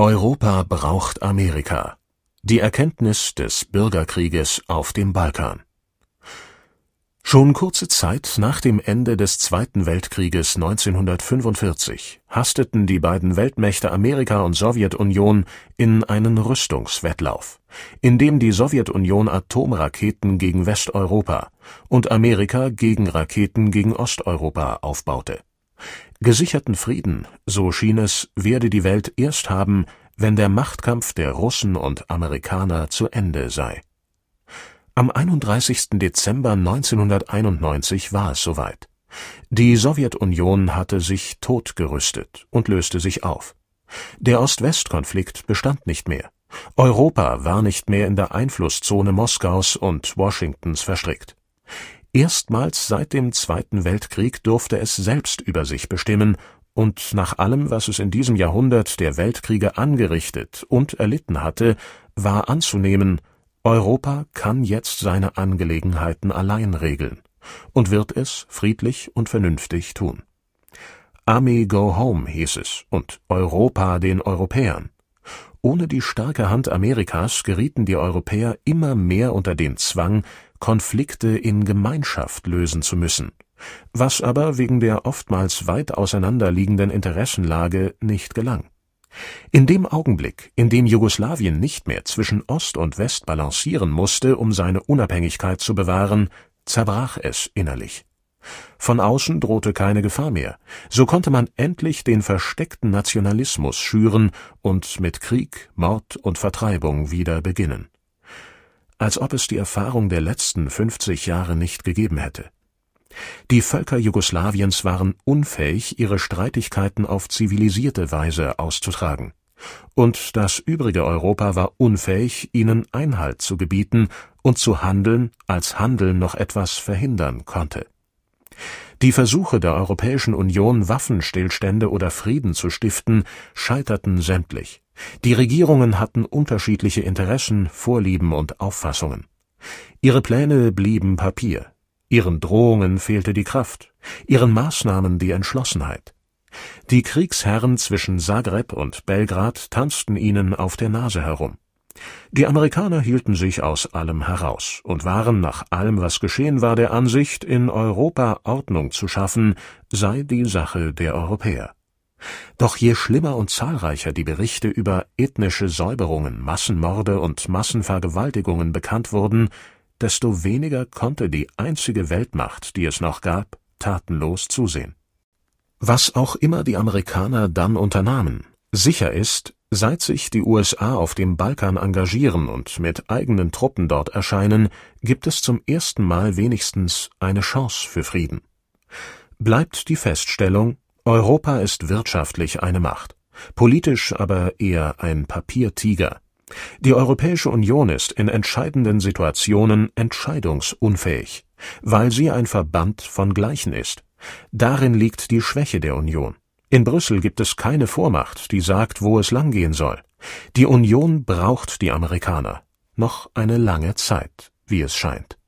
Europa braucht Amerika. Die Erkenntnis des Bürgerkrieges auf dem Balkan. Schon kurze Zeit nach dem Ende des Zweiten Weltkrieges 1945 hasteten die beiden Weltmächte Amerika und Sowjetunion in einen Rüstungswettlauf, in dem die Sowjetunion Atomraketen gegen Westeuropa und Amerika Gegenraketen gegen Osteuropa aufbaute. Gesicherten Frieden, so schien es, werde die Welt erst haben, wenn der Machtkampf der Russen und Amerikaner zu Ende sei. Am 31. Dezember 1991 war es soweit. Die Sowjetunion hatte sich totgerüstet und löste sich auf. Der Ost-West-Konflikt bestand nicht mehr. Europa war nicht mehr in der Einflusszone Moskaus und Washingtons verstrickt. Erstmals seit dem Zweiten Weltkrieg durfte es selbst über sich bestimmen, und nach allem, was es in diesem Jahrhundert der Weltkriege angerichtet und erlitten hatte, war anzunehmen, Europa kann jetzt seine Angelegenheiten allein regeln und wird es friedlich und vernünftig tun. Army go home hieß es, und Europa den Europäern. Ohne die starke Hand Amerikas gerieten die Europäer immer mehr unter den Zwang, Konflikte in Gemeinschaft lösen zu müssen, was aber wegen der oftmals weit auseinanderliegenden Interessenlage nicht gelang. In dem Augenblick, in dem Jugoslawien nicht mehr zwischen Ost und West balancieren musste, um seine Unabhängigkeit zu bewahren, zerbrach es innerlich. Von außen drohte keine Gefahr mehr, so konnte man endlich den versteckten Nationalismus schüren und mit Krieg, Mord und Vertreibung wieder beginnen. Als ob es die Erfahrung der letzten 50 Jahre nicht gegeben hätte. Die Völker Jugoslawiens waren unfähig, ihre Streitigkeiten auf zivilisierte Weise auszutragen. Und das übrige Europa war unfähig, ihnen Einhalt zu gebieten und zu handeln, als Handeln noch etwas verhindern konnte. Die Versuche der Europäischen Union, Waffenstillstände oder Frieden zu stiften, scheiterten sämtlich. Die Regierungen hatten unterschiedliche Interessen, Vorlieben und Auffassungen. Ihre Pläne blieben Papier. Ihren Drohungen fehlte die Kraft, ihren Maßnahmen die Entschlossenheit. Die Kriegsherren zwischen Zagreb und Belgrad tanzten ihnen auf der Nase herum. Die Amerikaner hielten sich aus allem heraus und waren nach allem, was geschehen war, der Ansicht, in Europa Ordnung zu schaffen, sei die Sache der Europäer. Doch je schlimmer und zahlreicher die Berichte über ethnische Säuberungen, Massenmorde und Massenvergewaltigungen bekannt wurden, desto weniger konnte die einzige Weltmacht, die es noch gab, tatenlos zusehen. Was auch immer die Amerikaner dann unternahmen, sicher ist, seit sich die USA auf dem Balkan engagieren und mit eigenen Truppen dort erscheinen, gibt es zum ersten Mal wenigstens eine Chance für Frieden. Bleibt die Feststellung, Europa ist wirtschaftlich eine Macht, politisch aber eher ein Papiertiger. Die Europäische Union ist in entscheidenden Situationen entscheidungsunfähig, weil sie ein Verband von Gleichen ist. Darin liegt die Schwäche der Union. In Brüssel gibt es keine Vormacht, die sagt, wo es langgehen soll. Die Union braucht die Amerikaner. Noch eine lange Zeit, wie es scheint.